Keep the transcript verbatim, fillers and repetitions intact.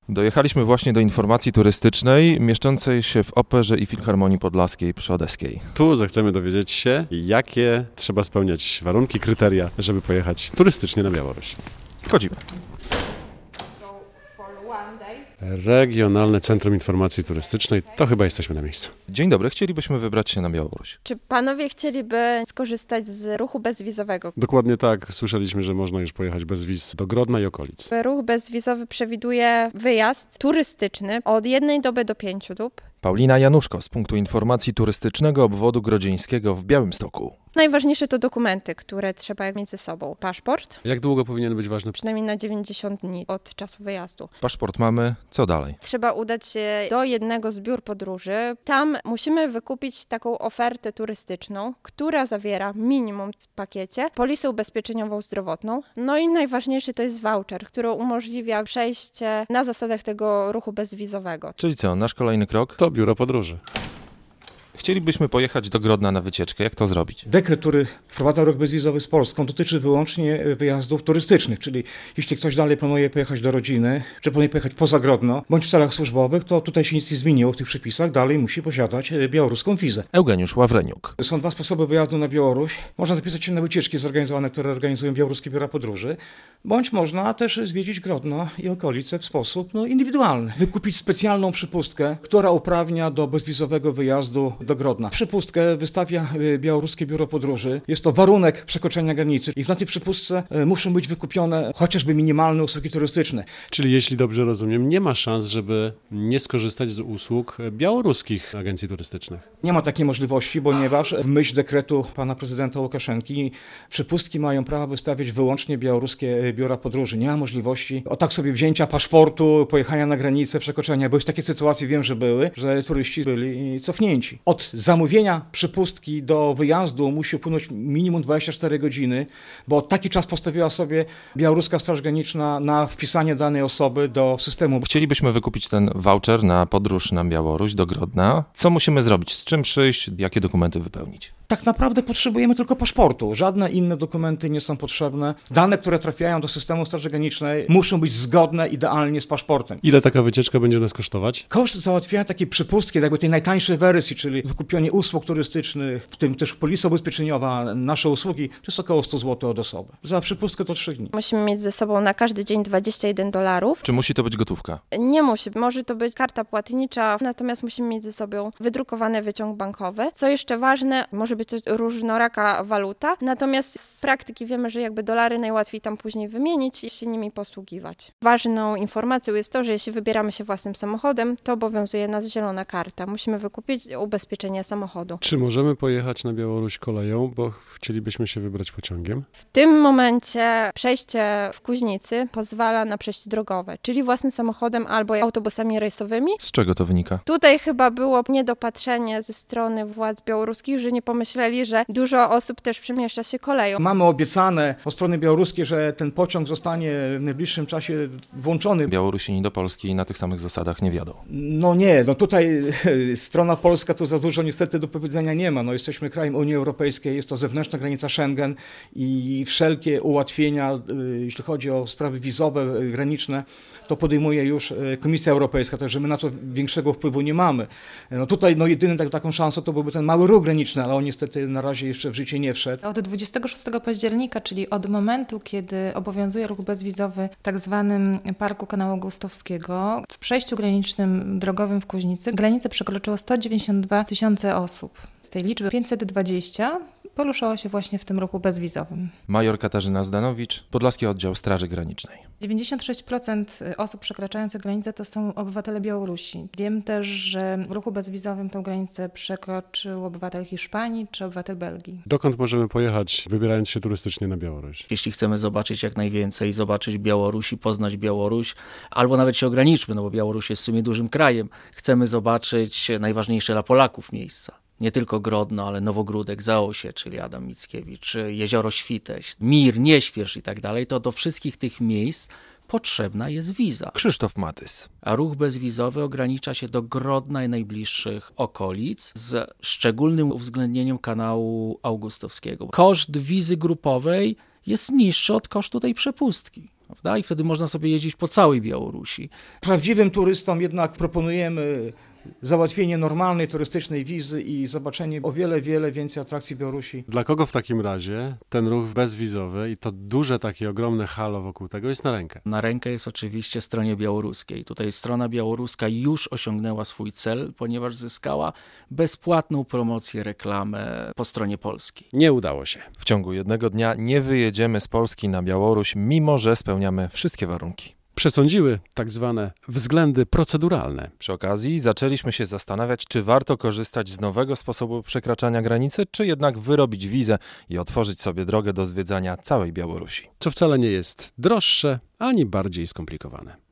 Dojechaliśmy właśnie do informacji turystycznej mieszczącej się w Operze i Filharmonii Podlaskiej przy Odeskiej. Tu zechcemy dowiedzieć się, jakie trzeba spełniać warunki, kryteria, żeby pojechać turystycznie na Białoruś. Wchodzimy. Regionalne Centrum Informacji Turystycznej, to chyba jesteśmy na miejscu. Dzień dobry, chcielibyśmy wybrać się na Białoruś. Czy panowie chcieliby skorzystać z ruchu bezwizowego? Dokładnie tak, słyszeliśmy, że można już pojechać bez wiz do Grodna i okolic. Ruch bezwizowy przewiduje wyjazd turystyczny od jednej doby do pięciu dób. Paulina Januszko z punktu informacji turystycznego obwodu grodzieńskiego w Białymstoku. Najważniejsze to dokumenty, które trzeba mieć ze sobą. Paszport, Jak długo powinien być ważny? przynajmniej na dziewięćdziesiąt dni od czasu wyjazdu. Paszport mamy, co dalej? Trzeba udać się do jednego z biur podróży. Tam musimy wykupić taką ofertę turystyczną, która zawiera minimum w pakiecie polisę ubezpieczeniową zdrowotną. No i najważniejszy to jest voucher, który umożliwia przejście na zasadach tego ruchu bezwizowego. Czyli co, nasz kolejny krok? To biuro podróży. Chcielibyśmy pojechać do Grodna na wycieczkę. Jak to zrobić? Dekret, który wprowadza ruch bezwizowy z Polską, dotyczy wyłącznie wyjazdów turystycznych, czyli jeśli ktoś dalej planuje pojechać do rodziny, czy planuje pojechać poza Grodno, bądź w celach służbowych, to tutaj się nic nie zmieniło w tych przepisach, dalej musi posiadać białoruską wizę. Eugeniusz Ławreniuk. Są dwa sposoby wyjazdu na Białoruś. Można zapisać się na wycieczki zorganizowane, które organizują białoruskie biura podróży, bądź można też zwiedzić Grodno i okolice w sposób no, indywidualny. Wykupić specjalną przypustkę, która uprawnia do bezwizowego wyjazdu do Grodna. Przypustkę wystawia białoruskie biuro podróży. Jest to warunek przekroczenia granicy i na tej przypustce muszą być wykupione chociażby minimalne usługi turystyczne. Czyli jeśli dobrze rozumiem, nie ma szans, żeby nie skorzystać z usług białoruskich agencji turystycznych. Nie ma takiej możliwości, ponieważ w myśl dekretu pana prezydenta Łukaszenki przypustki mają prawo wystawiać wyłącznie białoruskie biura podróży. Nie ma możliwości o tak sobie wzięcia paszportu, pojechania na granicę, przekroczenia, bo już takie sytuacje wiem, że były, że turyści byli cofnięci. Od zamówienia przypustki do wyjazdu musi upłynąć minimum dwadzieścia cztery godziny, bo taki czas postawiła sobie białoruska Straż Graniczna na wpisanie danej osoby do systemu. Chcielibyśmy wykupić ten voucher na podróż na Białoruś do Grodna. Co musimy zrobić? Z czym przyjść? Jakie dokumenty wypełnić? Tak naprawdę potrzebujemy tylko paszportu. Żadne inne dokumenty nie są potrzebne. Dane, które trafiają do systemu Straży Granicznej, muszą być zgodne idealnie z paszportem. Ile taka wycieczka będzie nas kosztować? Koszt załatwiania takiej przypustki, jakby tej najtańszej wersji, czyli wykupienie usług turystycznych, w tym też polisa ubezpieczeniowa, nasze usługi, to jest około sto złotych od osoby. Za przypustkę to trzy dni. Musimy mieć ze sobą na każdy dzień dwadzieścia jeden dolarów. Czy musi to być gotówka? Nie musi. Może to być karta płatnicza, natomiast musimy mieć ze sobą wydrukowany wyciąg bankowy. Co jeszcze ważne, może być to różnoraka waluta, natomiast z praktyki wiemy, że jakby dolary najłatwiej tam później wymienić i się nimi posługiwać. Ważną informacją jest to, że jeśli wybieramy się własnym samochodem, to obowiązuje nas zielona karta. Musimy wykupić ubezpieczenie samochodu. Czy możemy pojechać na Białoruś koleją, bo chcielibyśmy się wybrać pociągiem? W tym momencie przejście w Kuźnicy pozwala na przejście drogowe, czyli własnym samochodem albo autobusami rejsowymi. Z czego to wynika? Tutaj chyba było niedopatrzenie ze strony władz białoruskich, że nie pomyśleli, że dużo osób też przemieszcza się koleją. Mamy obiecane od strony białoruskiej, że ten pociąg zostanie w najbliższym czasie włączony. Białorusini do Polski na tych samych zasadach nie wjadą. No nie, no tutaj strona polska to za dużo niestety do powiedzenia nie ma. No jesteśmy krajem Unii Europejskiej, jest to zewnętrzna granica Schengen i wszelkie ułatwienia, jeśli chodzi o sprawy wizowe, graniczne, to podejmuje już Komisja Europejska, także my na to większego wpływu nie mamy. No tutaj no jedyną tak, taką szansą to byłby ten mały ruch graniczny, ale on niestety na razie jeszcze w życie nie wszedł. Od dwudziestego szóstego października, czyli od momentu, kiedy obowiązuje ruch bezwizowy w tak zwanym Parku Kanału Augustowskiego, w przejściu granicznym drogowym w Kuźnicy granicę przekroczyło sto dziewięćdziesiąt dwa tysiące osób. Z tej liczby pięćset dwadzieścia poruszało się właśnie w tym ruchu bezwizowym. Major Katarzyna Zdanowicz, Podlaski Oddział Straży Granicznej. dziewięćdziesiąt sześć procent osób przekraczających granicę to są obywatele Białorusi. Wiem też, że w ruchu bezwizowym tą granicę przekroczył obywatel Hiszpanii czy obywatel Belgii. Dokąd możemy pojechać, wybierając się turystycznie na Białoruś? Jeśli chcemy zobaczyć jak najwięcej, zobaczyć Białoruś i poznać Białoruś, albo nawet się ograniczmy, no bo Białoruś jest w sumie dużym krajem, chcemy zobaczyć najważniejsze dla Polaków miejsca. Nie tylko Grodno, ale Nowogródek, Zaosie, czyli Adam Mickiewicz, Jezioro Świteś, Mir, Nieśwież i tak dalej, to do wszystkich tych miejsc potrzebna jest wiza. Krzysztof Matys. A ruch bezwizowy ogranicza się do Grodna i najbliższych okolic z szczególnym uwzględnieniem kanału augustowskiego. Koszt wizy grupowej jest niższy od kosztu tej przepustki. prawda? I wtedy można sobie jeździć po całej Białorusi. Prawdziwym turystom jednak proponujemy załatwienie normalnej turystycznej wizy i zobaczenie o wiele, wiele więcej atrakcji Białorusi. Dla kogo w takim razie ten ruch bezwizowy i to duże takie ogromne halo wokół tego jest na rękę? Na rękę jest oczywiście stronie białoruskiej. Tutaj strona białoruska już osiągnęła swój cel, ponieważ zyskała bezpłatną promocję, reklamę po stronie polskiej. Nie udało się. W ciągu jednego dnia nie wyjedziemy z Polski na Białoruś, mimo że spełniamy wszystkie warunki. Przesądziły tak zwane względy proceduralne. Przy okazji zaczęliśmy się zastanawiać, czy warto korzystać z nowego sposobu przekraczania granicy, czy jednak wyrobić wizę i otworzyć sobie drogę do zwiedzania całej Białorusi. Co wcale nie jest droższe, ani bardziej skomplikowane.